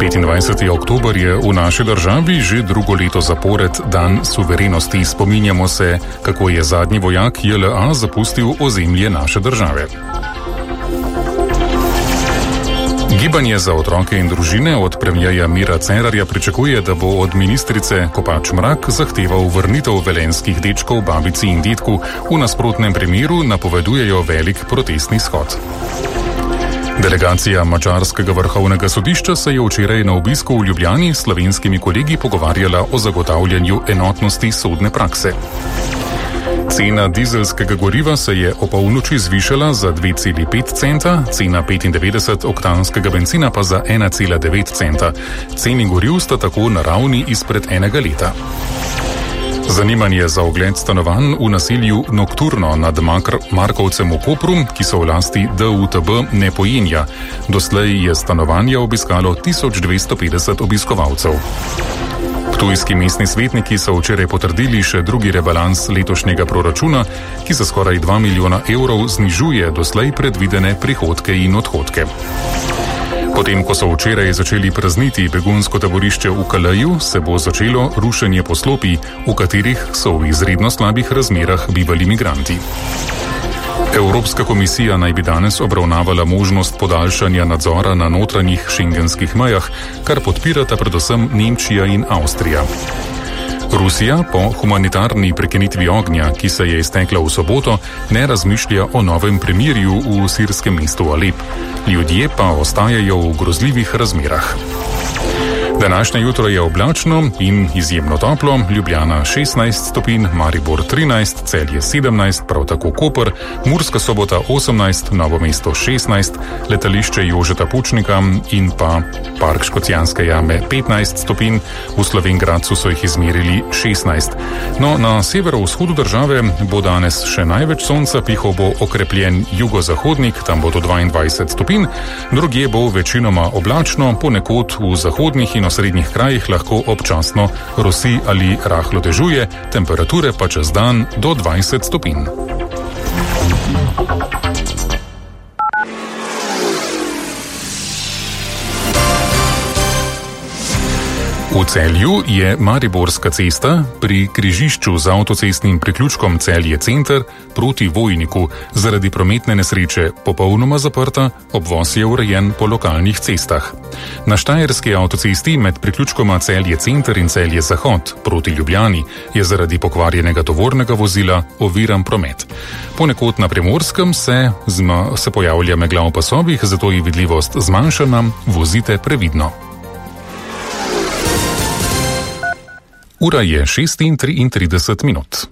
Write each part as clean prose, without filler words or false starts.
25. oktober je v naši državi že drugo leto zapored dan suverenosti. Spominjamo se, kako je zadnji vojak JLA zapustil ozemlje naše države. Gibanje za otroke in družine od premierja Mira Cerarja pričakuje, da bo od ministrice Kopač Mrak zahteval vrnitev velenjskih dečkov babici in dedku. V nasprotnem primeru napovedujejo velik protestni shod. Delegacija Madžarskega vrhovnega sodišča se je včeraj na obisku v Ljubljani s slovenskimi kolegi pogovarjala o zagotavljanju enotnosti sodne prakse. Cena dizelskega goriva se je o polnoči zvišala za 2,5 centa, cena 95-oktanskega bencina pa za 1,9 centa. Ceni goriv sta tako na ravni izpred enega leta. Zanimanje za ogled stanovanj v naselju Nokturno nad Markovcem v Kopru, ki so v lasti DUTB, ne pojenja. Doslej je stanovanja obiskalo 1250 obiskovalcev. Ptujski mestni svetniki so včeraj potrdili še drugi rebalans letošnjega proračuna, ki za skoraj 2 milijona evrov znižuje doslej predvidene prihodke in odhodke. Potem, ko so včeraj začeli prazniti begunsko taborišče v Kaleju, se bo začelo rušenje poslopij, v katerih so v izredno slabih razmerah bivali migranti. Evropska komisija naj bi danes obravnavala možnost podaljšanja nadzora na notranjih šengenskih mejah, kar podpirata predvsem Nemčija in Avstrija. Rusija po humanitarni prekinitvi ognja, ki se je iztekla v soboto, ne razmišlja o novem premirju v sirskem mestu Alep. Ljudje pa ostajajo v grozljivih razmerah. Današnje jutro je oblačno in izjemno toplo, Ljubljana 16 stopinj, Maribor 13, Celje 17, prav tako Koper, Murska Sobota 18, Novo mesto 16, letališče Jožeta Pučnika in pa Park Škocjanske jame 15 stopinj, v Slovenj Gradcu so jih izmerili 16. No, na severovzhodu države bo danes še največ sonca, pihal bo okrepljen jugozahodnik, tam bo do 22 stopinj, drugje bo večinoma oblačno, ponekod v zahodnih in osrednjih krajih lahko občasno rosi ali rahlo dežuje, temperature pa čez dan do 20 stopinj. V Celju je Mariborska cesta pri križišču z avtocestnim priključkom Celje Center proti Vojniku zaradi prometne nesreče popolnoma zaprta, obvoz je urejen po lokalnih cestah. Na štajerski avtocesti med priključkoma Celje Center in Celje Zahod proti Ljubljani je zaradi pokvarjenega tovornega vozila oviran promet. Ponekod na Primorskem se pojavlja megla v pasovih, zato je vidljivost zmanjšana, vozite previdno. Ura je 6:33 minut.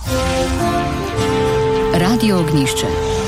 Radio Ognjišče.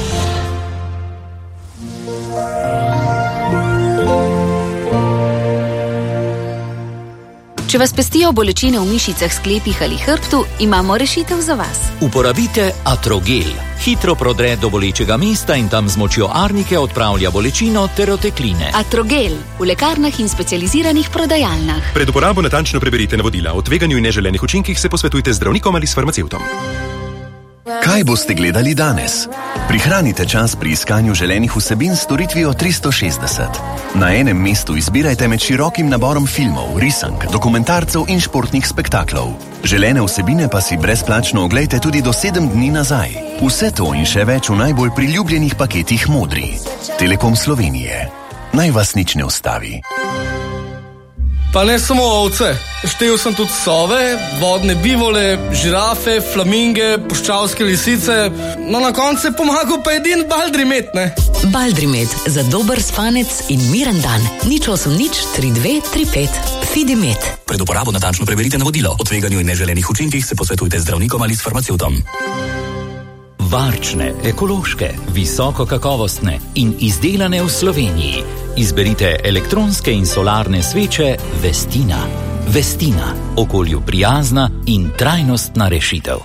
Če vas pestijo bolečine v mišicah, sklepih ali hrbtu, imamo rešitev za vas. Uporabite Atrogel. Hitro prodre do bolečega mesta in tam z močjo arnike odpravlja bolečino ter otekline. Atrogel v lekarnah in specializiranih prodajalnah. Pred uporabo natančno preberite navodila. O tveganju in neželenih učinkih se posvetujte z zdravnikom ali s farmacevtom. Kaj boste gledali danes? Prihranite čas pri iskanju želenih vsebin s storitvijo 360. Na enem mestu izbirajte med širokim naborom filmov, risank, dokumentarcev in športnih spektaklov. Želene vsebine pa si brezplačno oglejte tudi do 7 dni nazaj. Vse to in še več v najbolj priljubljenih paketih Modri. Telekom Slovenije. Naj vas nič ne ustavi. Pa ne samo ovce, štel sem tudi sove, vodne bivole, žirafe, flaminge, puščavske lisice, no na koncu je pomagal pa edin Baldrimet, ne? Baldrimet, za dober spanec in miren dan. 080 32 35 Fidimet. Pred uporabo natančno preberite navodilo. O tveganju in neželenih učinkih se posvetujte z zdravnikom ali s farmacevtom. Varčne, ekološke, visoko kakovostne in izdelane v Sloveniji. Izberite elektronske in solarne sveče Vestina. Vestina, okolju prijazna in trajnostna rešitev.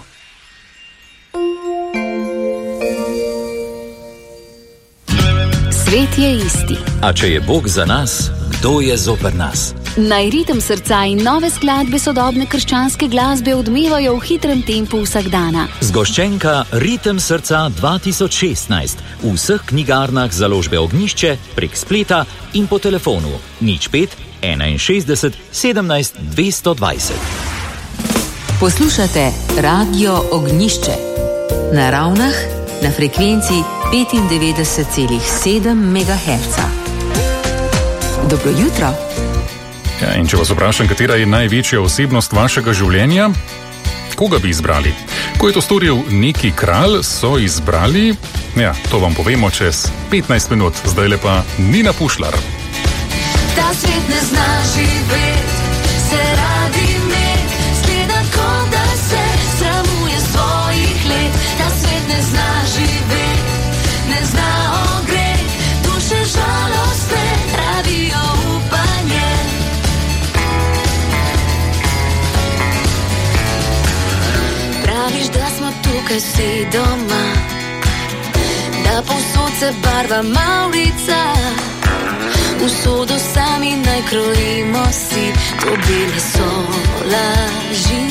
Svet je isti. A če je Bog za nas, kdo je zoper nas? Naj ritem srca in nove skladbe sodobne krščanske glasbe odmevajo v hitrem tempu vsakdana. Zgoščenka Ritem srca 2016 v vseh knjigarnah založbe Ognjišče, prek spleta in po telefonu 05 61 17 220. Poslušate Radio Ognjišče na Ravnah na frekvenci 95,7 MHz. Dobro jutro. Ja, in če vas vprašam, katera je največja osebnost vašega življenja, koga bi izbrali? Ko je to storil neki kralj, so izbrali, to vam povemo čez 15 minut, zdaj pa Nina Pušlar. Ta svet ne zna živeti, se radi imeti, zgleda kot da se sramuje svojih let. Ta svet ne zna živeti, ne zna ogreti, duše žalostne, rabijo upanje. Praviš, da smo tukaj vsi doma, da povsod se barva mavrica, usodo sami naj krojimo si, to bile so laži.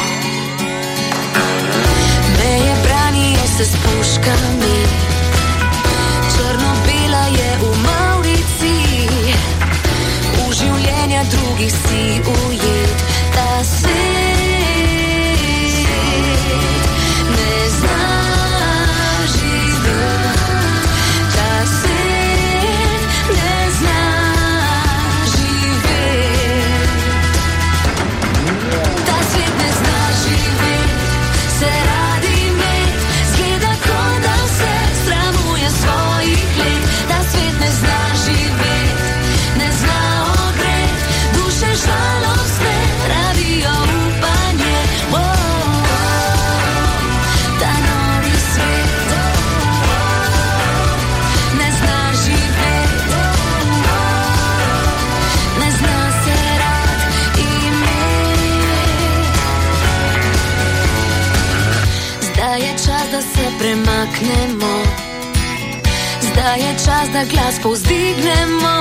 Meje branijo se s puškami, črno-bela je v mavrici, v življenja drugih si ujet. Ta svet ne zna živeti, ta svet ne zna živeti. Ta svet ne zna živeti, se radi imeti, zgleda kot da se sramuje svojih let. Ta svet ne zna živeti, ne zna ogreti, duše žalostne, rabijo upanje. Ta novi svet ne zna živeti, ne zna se rad imeti. Zdaj je čas, da se premaknemo, zdaj je čas, da glas povzdignemo,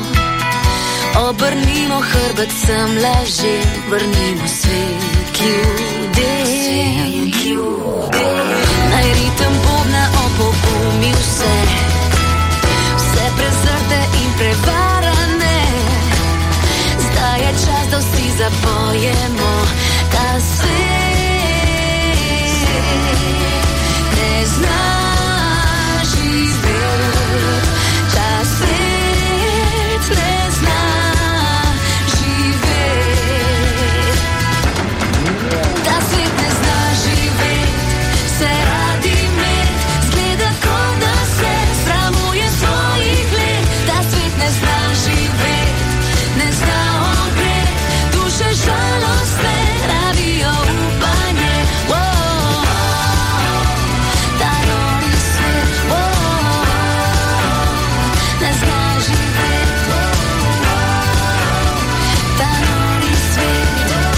obrnimo hrbet vsem lažem, vrnimo svet ljudem. Naj ritem bobna opogumi vse, vse prezrte in prevarane. Zdaj je čas, da vsi zapojemo. Ta svet ne zna živeti, ta svet ne zna živeti. Ta svet ne zna živeti, se radi imeti, zgleda kot da se sramuje svojih let. Ta svet ne zna živeti, ne zna ogreti, duše žalostne, rabijo upanje. Ta novi svet ne zna živeti, ta novi svet.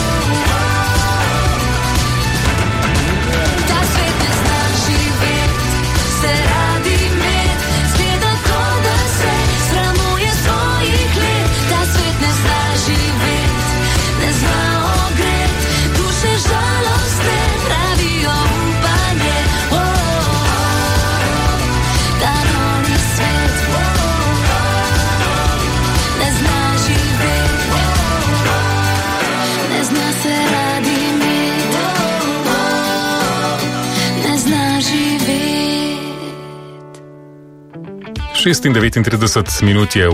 Ta svet ne zna živeti, se radi imeti, zgleda kot da se sramuje svojih let. Ta svet ne zna živeti, ne zna ogreti, duše žalostne, rabijo upanje. Ta novi svet ne zna živeti, ne zna se radi imeti, ne zna živeti. 36 minut je v